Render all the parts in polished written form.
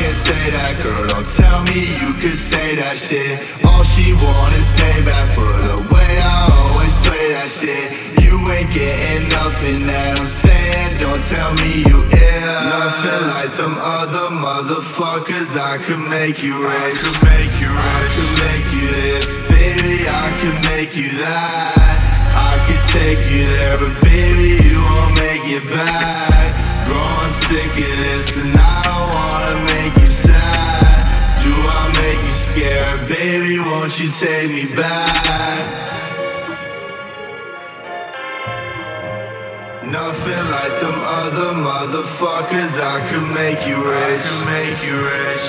can't say that, girl. Don't tell me you could say that shit. All she want is payback for the way I always play that shit. You ain't getting nothing that I'm saying. Don't tell me you ill. Nothing like them other motherfuckers. I could make you rich. I could make you rich. I could make you this, baby. I could make you that. I could take you there, but baby, you won't make it back. Growing sick of this, and I don't wanna make you sad. Do I make you scared? Baby, won't you take me back? Nothing like them other motherfuckers. I could make you rich. I could make you rich.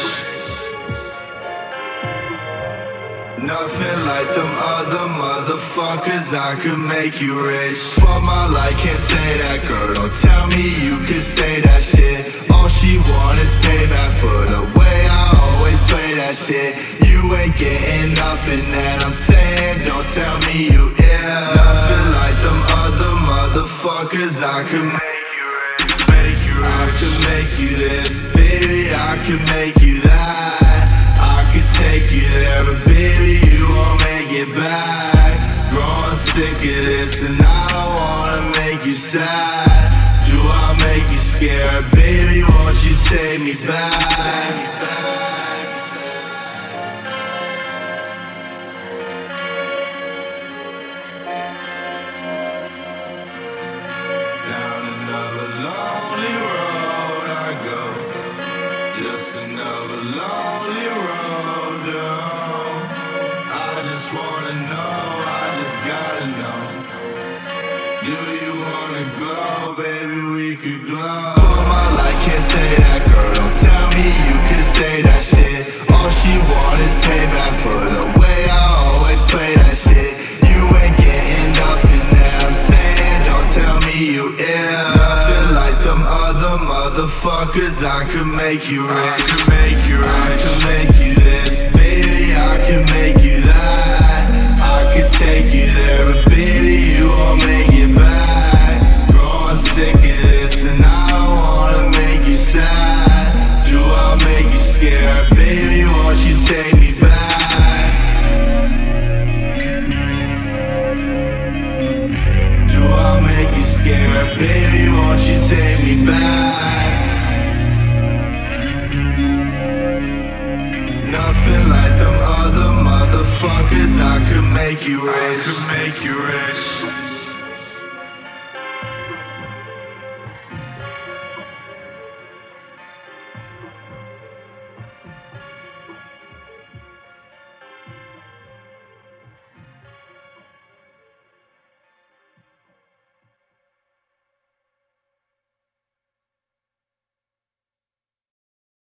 Nothing like them other motherfuckers. I could make you rich. For my life, can't say that, girl. Don't tell me you could say that shit. All she want is payback for the way I always play that shit. You ain't getting nothing that I'm saying. Don't tell me you ill. Nothing like them other motherfuckers. I could make you rich. Make you rich. I could make you this, baby. I could make you that. I could take you there, but baby, you won't make it back. Growing sick of this, and I don't wanna make you sad. Do I make you scared? Baby, won't you take me back? Down another lonely road I go. Just another lonely road down. I just wanna know, I just gotta know. Do you wanna go, baby, we could go. For my life, can't say that, girl. Don't tell me you could say that shit. All she want is payback for the way I always play that shit. You ain't getting nothing that I'm saying. Don't tell me you ill. Nothing like them other motherfuckers. I could make you rich. I could make you rich. I could make you